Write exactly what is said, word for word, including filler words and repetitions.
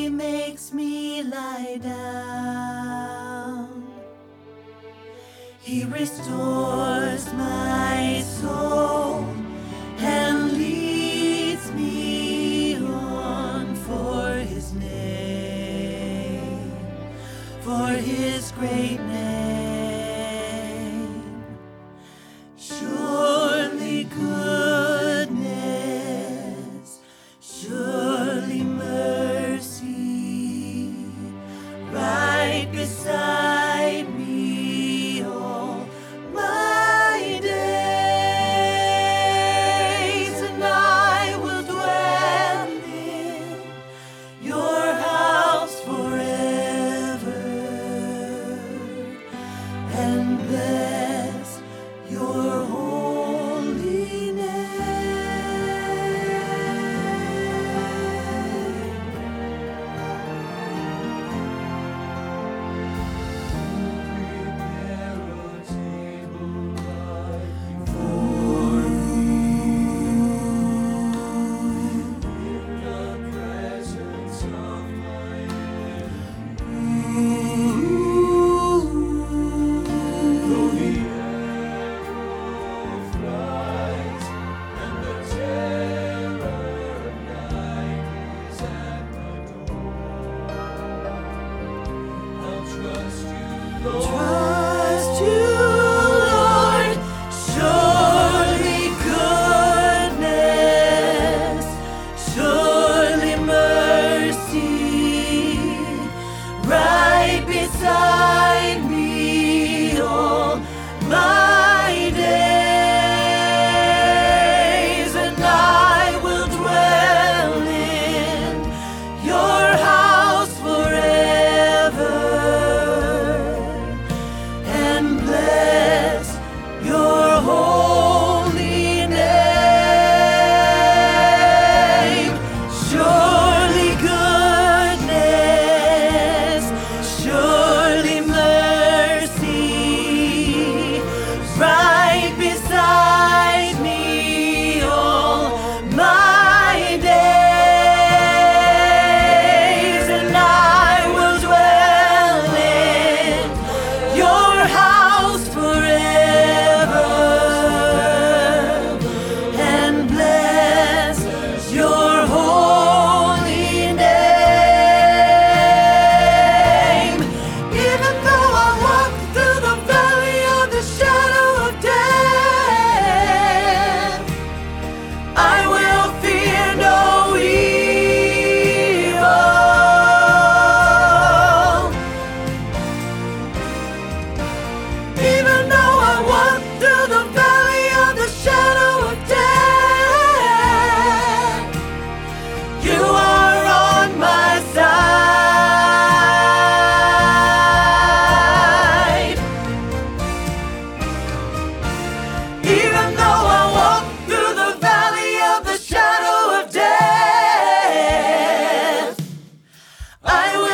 He makes me lie down. He restores my soul and leads me on for His name, for His great name. Surely goodness, surely mercy, right beside me all my days, and I will dwell in your house forever and bless your holy name. Prepare a table before me in the presence of my enemies. Though the arrow flies and the terror of night is at my door, I'll trust you, Lord. Trust you, Lord. Surely goodness, surely mercy, right beside me all my days, and I will dwell in your house forever and bless your holy name. Surely goodness, surely mercy, right beside me all my days, and I will dwell in your house forever and bless your holy name. Even though I walk through the valley of the shadow of death, I will fear no evil. Even though I walk through the valley of the shadow of death, you are on my side. Even though I walk through the valley of the shadow of death, I will